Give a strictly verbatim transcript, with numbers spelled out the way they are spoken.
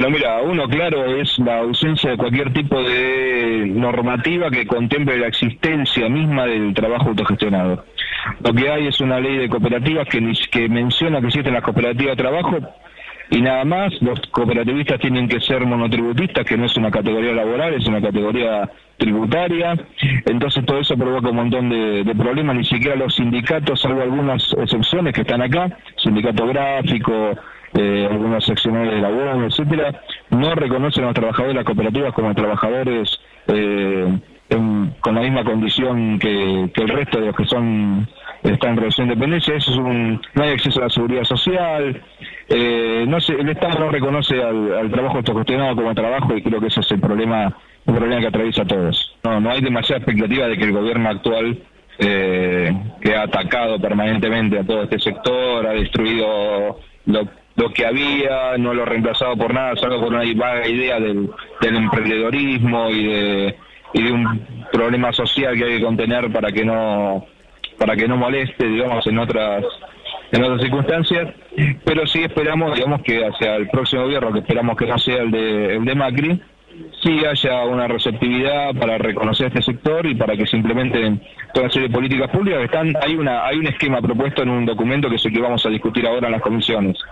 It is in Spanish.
Bueno, mira, uno claro es la ausencia de cualquier tipo de normativa que contemple la existencia misma del trabajo autogestionado. Lo que hay es una ley de cooperativas que, que menciona que existen las cooperativas de trabajo y nada más. Los cooperativistas tienen que ser monotributistas, que no es una categoría laboral, es una categoría tributaria. Entonces todo eso provoca un montón de, de problemas. Ni siquiera los sindicatos, salvo algunas excepciones que están acá, sindicato gráfico, eh, algunos seccionales de la U O M, etcétera, no reconocen a los trabajadores de las cooperativas como trabajadores eh, en, con la misma condición que, que el resto de los que son están en relación de dependencia. Eso es un, no hay acceso a la seguridad social, eh, no sé, el Estado no reconoce al, al trabajo autogestionado como trabajo, y creo que ese es el problema, un problema que atraviesa a todos. No, no hay demasiada expectativa de que el gobierno actual, eh, que ha atacado permanentemente a todo este sector, ha destruido lo, lo que había, no lo ha reemplazado por nada, salvo por una vaga idea del, del emprendedorismo y de, y de un problema social que hay que contener para que no para que no moleste, digamos, en otras en otras circunstancias. Pero sí esperamos, digamos, que hacia el próximo gobierno, que esperamos que no sea el de, el de Macri, sí haya una receptividad para reconocer este sector y para que se implementen toda una serie de políticas públicas que están. Hay una hay un esquema propuesto en un documento que es el que vamos a discutir ahora en las comisiones.